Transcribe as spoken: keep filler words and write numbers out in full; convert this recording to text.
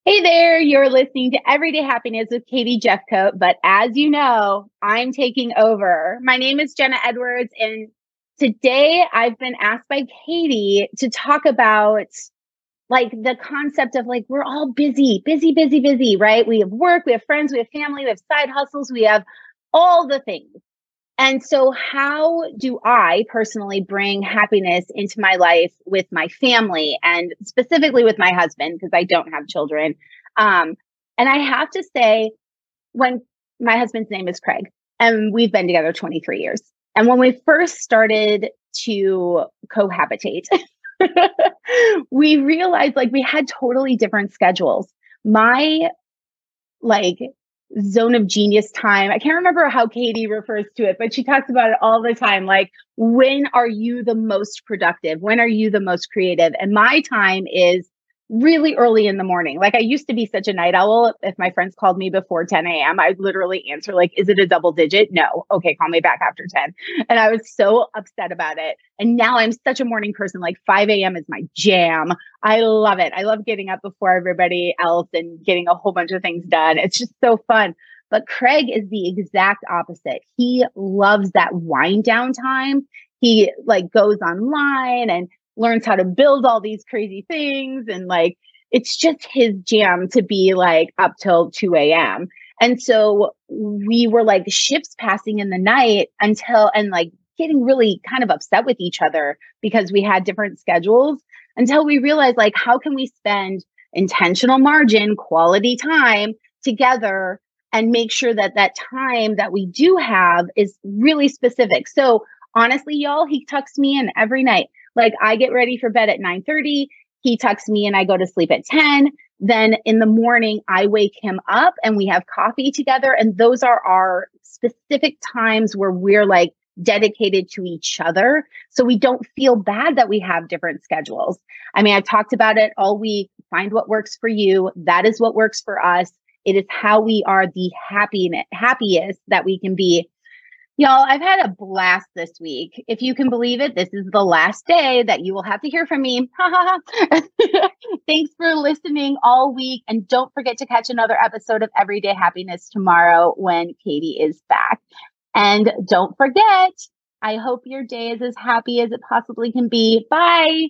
Hey there, you're listening to Everyday Happiness with Katie Jeffcoat. But as you know, I'm taking over. My name is Jenna Edwards, and today I've been asked by Katie to talk about like the concept of like, we're all busy, busy, busy, busy, right? We have work, we have friends, we have family, we have side hustles, we have all the things. And so, how do I personally bring happiness into my life with my family and specifically with my husband, because I don't have children? Um, and I have to say, when my husband's name is Craig, and we've been together twenty-three years. And when we first started to cohabitate, we realized like we had totally different schedules. My like zone of genius time. I can't remember how Katie refers to it, but she talks about it all the time. Like, when are you the most productive? When are you the most creative? And my time is really early in the morning. Like, I used to be such a night owl. If my friends called me before ten a.m., I'd literally answer like, is it a double digit? No. Okay, call me back after ten. And I was so upset about it. And now I'm such a morning person. Like, five a.m. is my jam. I love it. I love getting up before everybody else and getting a whole bunch of things done. It's just so fun. But Craig is the exact opposite. He loves that wind down time. He like goes online and learns how to build all these crazy things. And like, it's just his jam to be like up till two a.m. And so we were like ships passing in the night until, and like getting really kind of upset with each other because we had different schedules until we realized like, how can we spend intentional margin, quality time together and make sure that that time that we do have is really specific. So honestly, y'all, he tucks me in every night. Like, I get ready for bed at nine thirty. He tucks me and I go to sleep at ten. Then in the morning, I wake him up and we have coffee together. And those are our specific times where we're like dedicated to each other. So we don't feel bad that we have different schedules. I mean, I've talked about it all week. Find what works for you. That is what works for us. It is how we are the happy, happiest that we can be. Y'all, I've had a blast this week. If you can believe it, this is the last day that you will have to hear from me. Thanks for listening all week. And don't forget to catch another episode of Everyday Happiness tomorrow when Katie is back. And don't forget, I hope your day is as happy as it possibly can be. Bye.